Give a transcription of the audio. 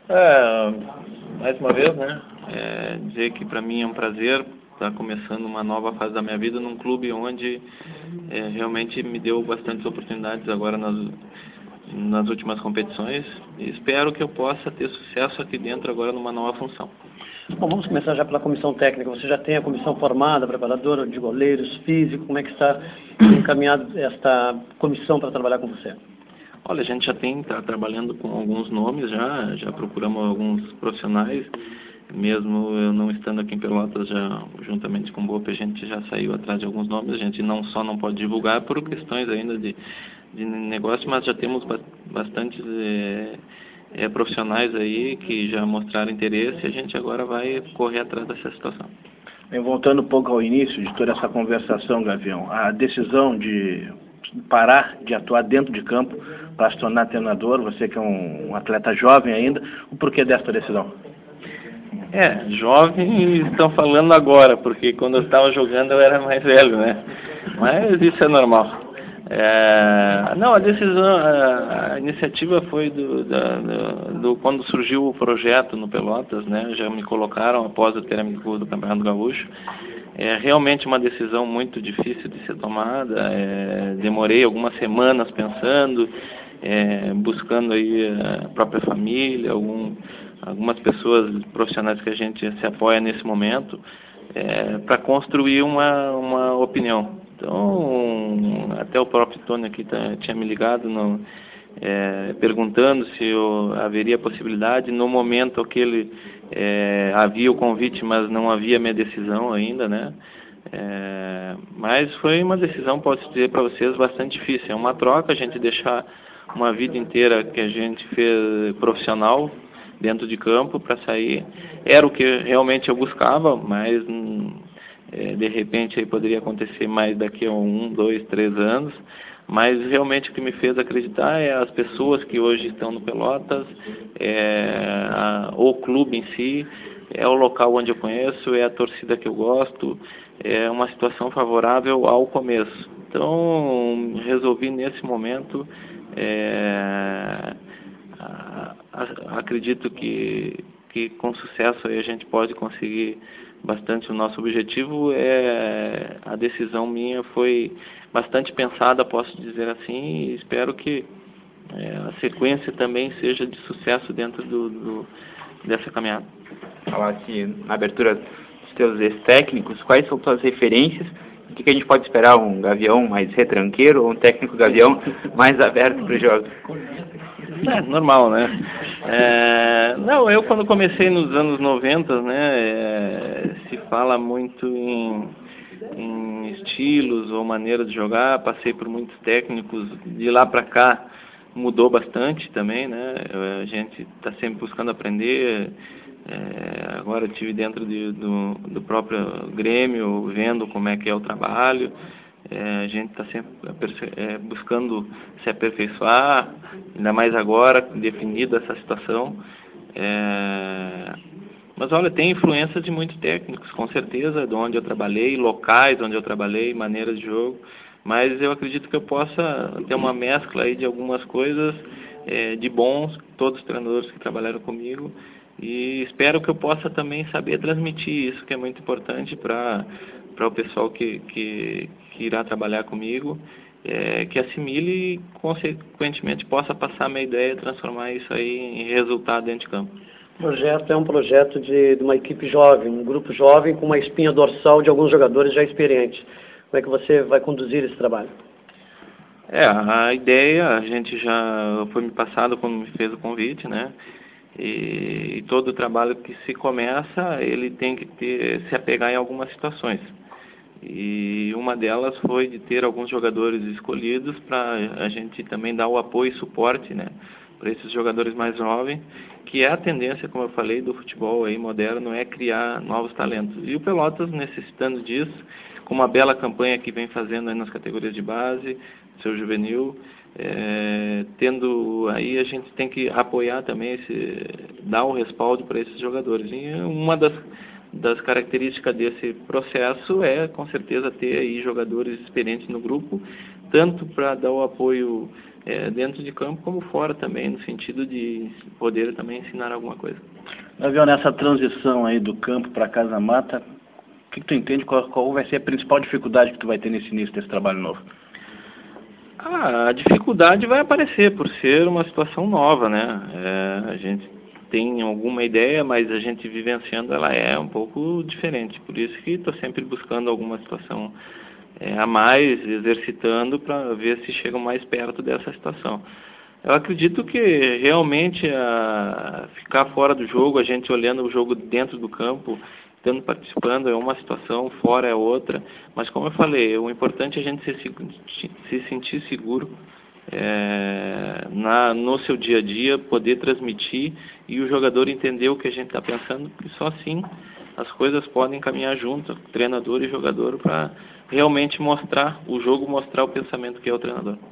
Mais uma vez, né? Dizer que para mim é um prazer estar começando uma nova fase da minha vida num clube onde realmente me deu bastantes oportunidades agora nas últimas competições, e espero que eu possa ter sucesso aqui dentro agora numa nova função. Bom, vamos começar já pela comissão técnica. Você já tem a comissão formada, preparadora de goleiros, físico, como é que está encaminhado esta comissão para trabalhar com você? Olha, a gente já está trabalhando com alguns nomes, já procuramos alguns profissionais, mesmo eu não estando aqui em Pelotas, já juntamente com o BOP, a gente já saiu atrás de alguns nomes. A gente não pode divulgar por questões ainda de negócio, mas já temos bastantes profissionais aí que já mostraram interesse, e a gente agora vai correr atrás dessa situação. Bem, voltando um pouco ao início de toda essa conversação, Gavião, a decisão de parar de atuar dentro de campo para se tornar treinador, você que é um atleta jovem ainda, o porquê dessa decisão? Jovem estão falando agora, porque quando eu estava jogando eu era mais velho, né? Mas isso é normal. Não, a decisão, a iniciativa foi quando surgiu o projeto no Pelotas, né? Já me colocaram após o término do Campeonato Gaúcho. É realmente uma decisão muito difícil de ser tomada. Demorei algumas semanas pensando, buscando aí a própria família, algumas pessoas profissionais que a gente se apoia nesse momento, para construir uma opinião. Então, até o próprio Tony aqui tinha me ligado perguntando se haveria possibilidade. No momento que havia o convite, mas não havia minha decisão ainda, né? Mas foi uma decisão, posso dizer para vocês, bastante difícil. É uma troca, a gente deixar uma vida inteira que a gente fez profissional dentro de campo para sair. Era o que realmente eu buscava, mas de repente aí poderia acontecer mais daqui a 1, 2, 3 anos. Mas realmente o que me fez acreditar é as pessoas que hoje estão no Pelotas, o clube em si, é o local onde eu conheço, é a torcida que eu gosto, é uma situação favorável ao começo. Então, resolvi nesse momento, acredito que com sucesso aí a gente pode conseguir bastante o nosso objetivo. A decisão minha foi bastante pensada, posso dizer assim, e espero que a sequência também seja de sucesso dentro dessa caminhada. Falar aqui na abertura dos teus ex-técnicos, quais são tuas referências? O que a gente pode esperar? Um Gavião mais retranqueiro ou um técnico Gavião mais aberto para o jogo? Normal, né? Não, eu quando comecei nos anos 90, né, se fala muito em estilos ou maneira de jogar. Passei por muitos técnicos, de lá para cá mudou bastante também, né? A gente está sempre buscando aprender. Agora estive dentro do próprio Grêmio, vendo como é que é o trabalho. A gente está sempre buscando se aperfeiçoar, ainda mais agora, definida essa situação. Mas olha, tem influência de muitos técnicos, com certeza, de onde eu trabalhei, locais onde eu trabalhei, maneiras de jogo. Mas eu acredito que eu possa ter uma mescla aí de algumas coisas de bons, todos os treinadores que trabalharam comigo. E espero que eu possa também saber transmitir isso, que é muito importante para o pessoal que irá trabalhar comigo, que assimile e, consequentemente, possa passar a minha ideia e transformar isso aí em resultado dentro de campo. O projeto é um projeto de uma equipe jovem, um grupo jovem com uma espinha dorsal de alguns jogadores já experientes. Como é que você vai conduzir esse trabalho? A ideia, a gente já foi me passado quando me fez o convite, né? E todo o trabalho que se começa, ele tem que se apegar em algumas situações. E uma delas foi de ter alguns jogadores escolhidos para a gente também dar o apoio e suporte, né, para esses jogadores mais jovens, que é a tendência, como eu falei, do futebol aí moderno, é criar novos talentos. E o Pelotas, necessitando disso, com uma bela campanha que vem fazendo aí nas categorias de base, seu juvenil, tendo aí, a gente tem que apoiar também, dar o respaldo para esses jogadores. E uma das características desse processo é, com certeza, ter aí jogadores experientes no grupo, tanto para dar o apoio dentro de campo como fora também, no sentido de poder também ensinar alguma coisa. Gavião, nessa transição aí do campo para a Casa Mata, o que tu entende, qual vai ser a principal dificuldade que tu vai ter nesse início desse trabalho novo? A dificuldade vai aparecer por ser uma situação nova, né? A gente tem alguma ideia, mas a gente vivenciando ela é um pouco diferente. Por isso que estou sempre buscando alguma situação a mais, exercitando para ver se chega mais perto dessa situação. Eu acredito que realmente ficar fora do jogo, a gente olhando o jogo dentro do campo, estando participando, é uma situação, fora é outra. Mas como eu falei, o importante é a gente se sentir seguro no seu dia a dia, poder transmitir e o jogador entender o que a gente está pensando, porque só assim as coisas podem caminhar junto, treinador e jogador, para realmente mostrar o jogo, mostrar o pensamento que é o treinador.